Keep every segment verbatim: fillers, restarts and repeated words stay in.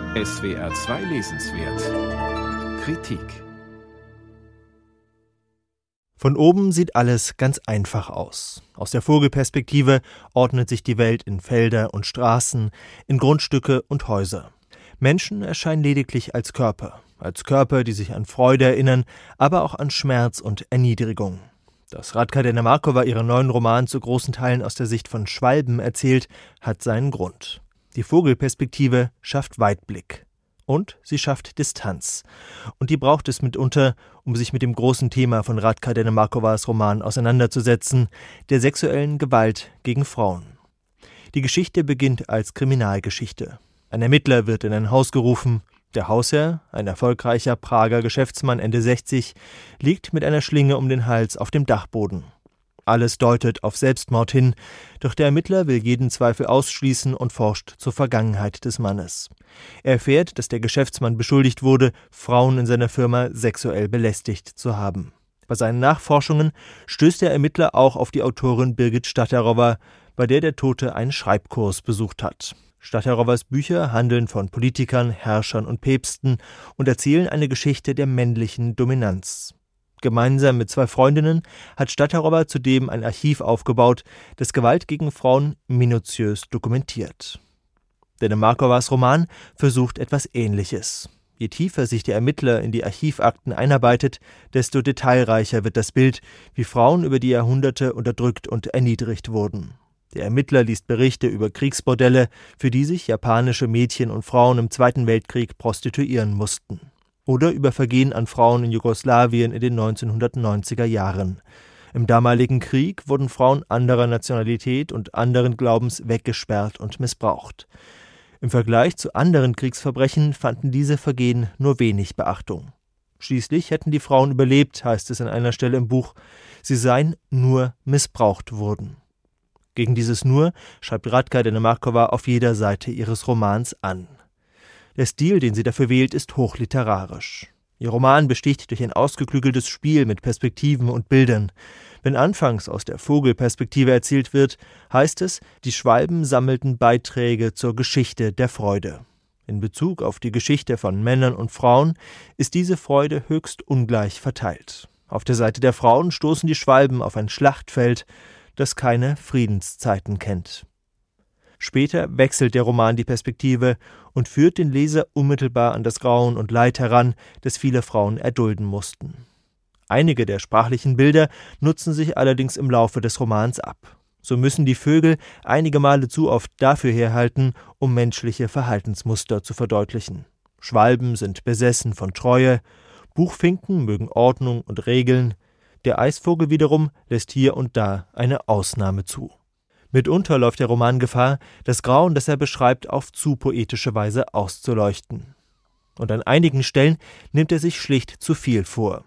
S W R zwei Lesenswert Kritik. Von oben sieht alles ganz einfach aus. Aus der Vogelperspektive ordnet sich die Welt in Felder und Straßen, in Grundstücke und Häuser. Menschen erscheinen lediglich als Körper, als Körper, die sich an Freude erinnern, aber auch an Schmerz und Erniedrigung. Dass Radka Dennemarkova ihren neuen Roman zu großen Teilen aus der Sicht von Schwalben erzählt, hat seinen Grund. Die Vogelperspektive schafft Weitblick. Und sie schafft Distanz. Und die braucht es mitunter, um sich mit dem großen Thema von Radka Dennemarkovas Roman auseinanderzusetzen, der sexuellen Gewalt gegen Frauen. Die Geschichte beginnt als Kriminalgeschichte. Ein Ermittler wird in ein Haus gerufen. Der Hausherr, ein erfolgreicher Prager Geschäftsmann Ende sechzig, liegt mit einer Schlinge um den Hals auf dem Dachboden. Alles deutet auf Selbstmord hin, doch der Ermittler will jeden Zweifel ausschließen und forscht zur Vergangenheit des Mannes. Er erfährt, dass der Geschäftsmann beschuldigt wurde, Frauen in seiner Firma sexuell belästigt zu haben. Bei seinen Nachforschungen stößt der Ermittler auch auf die Autorin Birgit Stachterowa, bei der der Tote einen Schreibkurs besucht hat. Stachterowas Bücher handeln von Politikern, Herrschern und Päpsten und erzählen eine Geschichte der männlichen Dominanz. Gemeinsam mit zwei Freundinnen hat Stachterowa zudem ein Archiv aufgebaut, das Gewalt gegen Frauen minutiös dokumentiert. Dennemarkovas Roman versucht etwas Ähnliches. Je tiefer sich der Ermittler in die Archivakten einarbeitet, desto detailreicher wird das Bild, wie Frauen über die Jahrhunderte unterdrückt und erniedrigt wurden. Der Ermittler liest Berichte über Kriegsbordelle, für die sich japanische Mädchen und Frauen im Zweiten Weltkrieg prostituieren mussten. Oder über Vergehen an Frauen in Jugoslawien in den neunzehnhundertneunziger Jahren. Im damaligen Krieg wurden Frauen anderer Nationalität und anderen Glaubens weggesperrt und missbraucht. Im Vergleich zu anderen Kriegsverbrechen fanden diese Vergehen nur wenig Beachtung. Schließlich hätten die Frauen überlebt, heißt es an einer Stelle im Buch. Sie seien nur missbraucht worden. Gegen dieses Nur schreibt Radka Dennemarkova auf jeder Seite ihres Romans an. Der Stil, den sie dafür wählt, ist hochliterarisch. Ihr Roman besticht durch ein ausgeklügeltes Spiel mit Perspektiven und Bildern. Wenn anfangs aus der Vogelperspektive erzählt wird, heißt es, die Schwalben sammelten Beiträge zur Geschichte der Freude. In Bezug auf die Geschichte von Männern und Frauen ist diese Freude höchst ungleich verteilt. Auf der Seite der Frauen stoßen die Schwalben auf ein Schlachtfeld, das keine Friedenszeiten kennt. Später wechselt der Roman die Perspektive und führt den Leser unmittelbar an das Grauen und Leid heran, das viele Frauen erdulden mussten. Einige der sprachlichen Bilder nutzen sich allerdings im Laufe des Romans ab. So müssen die Vögel einige Male zu oft dafür herhalten, um menschliche Verhaltensmuster zu verdeutlichen. Schwalben sind besessen von Treue, Buchfinken mögen Ordnung und Regeln, der Eisvogel wiederum lässt hier und da eine Ausnahme zu. Mitunter läuft der Roman Gefahr, das Grauen, das er beschreibt, auf zu poetische Weise auszuleuchten. Und an einigen Stellen nimmt er sich schlicht zu viel vor.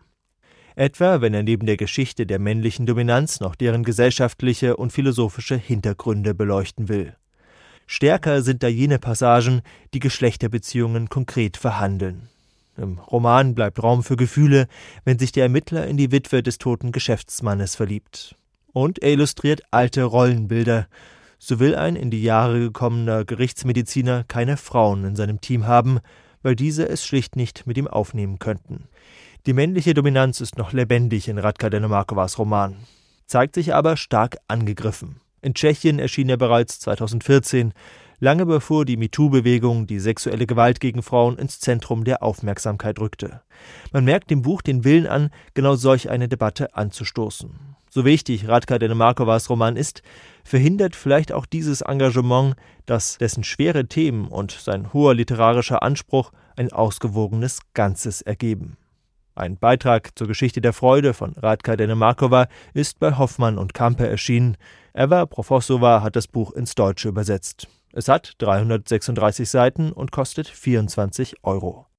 Etwa, wenn er neben der Geschichte der männlichen Dominanz noch deren gesellschaftliche und philosophische Hintergründe beleuchten will. Stärker sind da jene Passagen, die Geschlechterbeziehungen konkret verhandeln. Im Roman bleibt Raum für Gefühle, wenn sich der Ermittler in die Witwe des toten Geschäftsmannes verliebt. Und er illustriert alte Rollenbilder. So will ein in die Jahre gekommener Gerichtsmediziner keine Frauen in seinem Team haben, weil diese es schlicht nicht mit ihm aufnehmen könnten. Die männliche Dominanz ist noch lebendig in Radka Dennemarkovas Roman, zeigt sich aber stark angegriffen. In Tschechien erschien er bereits zweitausendvierzehn, lange bevor die MeToo-Bewegung die sexuelle Gewalt gegen Frauen ins Zentrum der Aufmerksamkeit rückte. Man merkt dem Buch den Willen an, genau solch eine Debatte anzustoßen. So wichtig Radka Dennemarkovas Roman ist, verhindert vielleicht auch dieses Engagement, dass dessen schwere Themen und sein hoher literarischer Anspruch ein ausgewogenes Ganzes ergeben. Ein Beitrag zur Geschichte der Freude von Radka Dennemarkova ist bei Hoffmann und Campe erschienen. Eva Profosova hat das Buch ins Deutsche übersetzt. Es hat dreihundertsechsunddreißig Seiten und kostet vierundzwanzig Euro.